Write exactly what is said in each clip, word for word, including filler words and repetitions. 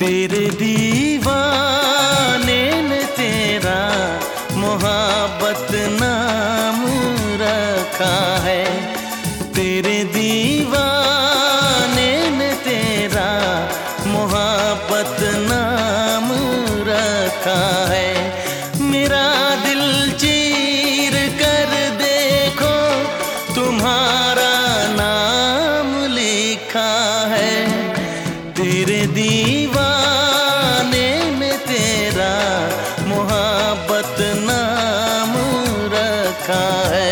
तेरे दीवाने ने तेरा मोहब्बत नाम रखा है। तेरे दीवाने ने तेरा मोहब्बत नाम रखा है। मेरा दिल चीर कर देखो तुम्हारा नाम लिखा है। तेरे दीवाने में तेरा मोहब्बत नाम रखा है।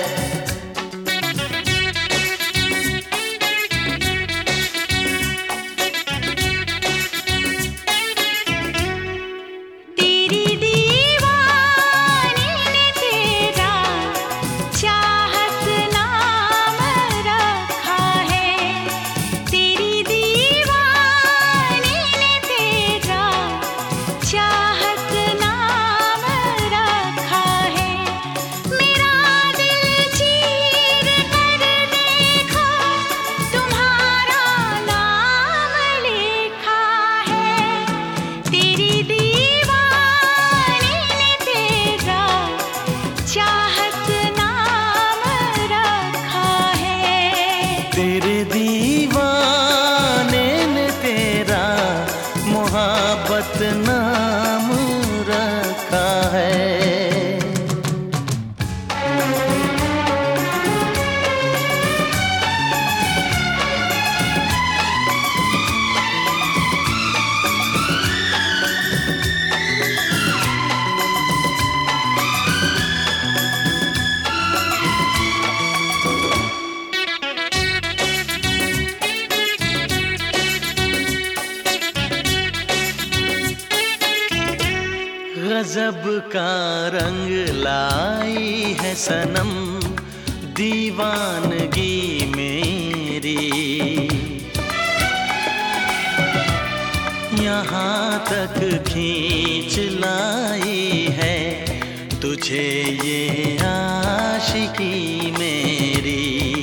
तेरे दीवाने ने तेरा मोहब्बत नाम रखा है। गजब का रंग लाई है सनम दीवानगी मेरी। यहाँ तक खींच लाई है तुझे ये आशिकी मेरी।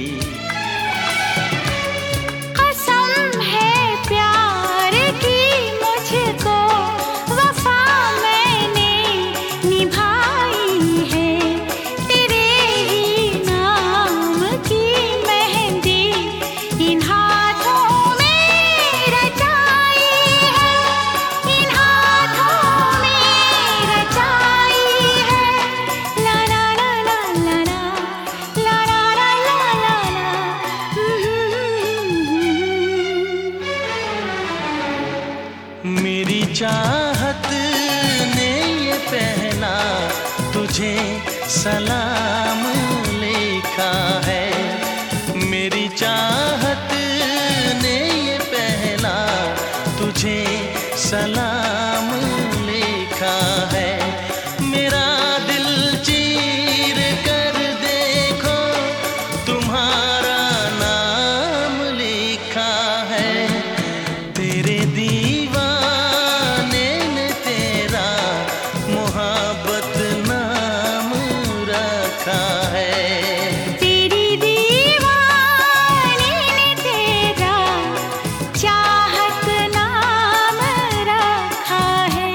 मेरी चाहत ने ये पहला तुझे सलाम लिखा है। मेरी चाहत ने ये पहला तुझे सलाम लिखा है। मेरा दिल चीर कर देखो तुम्हारा नाम लिखा है। तेरे दीवाने ने तेरा मोहब्बत नाम रखा है। तेरी दीवाने ने तेरा चाहत नाम रखा है।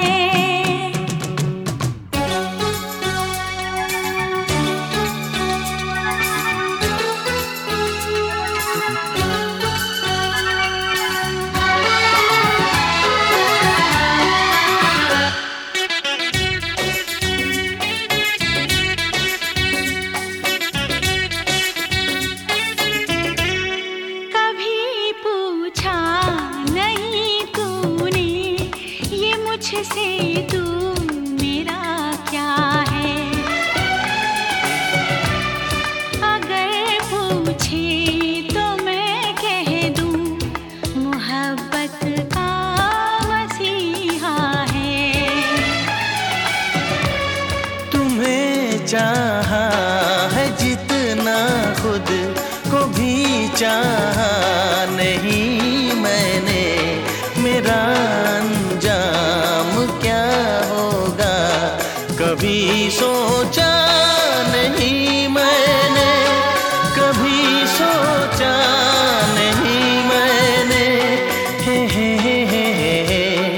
मुझसे तू मेरा क्या है? अगर पूछे तो मैं कह दूं मोहब्बत का मसीहा है। तुम्हें चाहा है जितना खुद को भी चाहा नहीं मैंने। मेरा अंजाम क्या होगा कभी सोचा नहीं मैंने। कभी सोचा नहीं मैंने। हे हे हे हे हे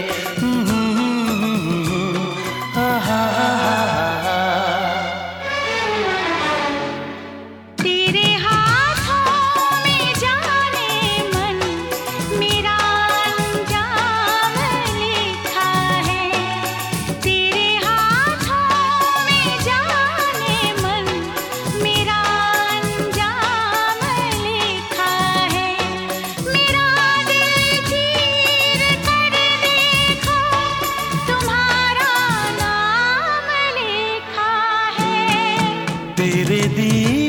तेरे दी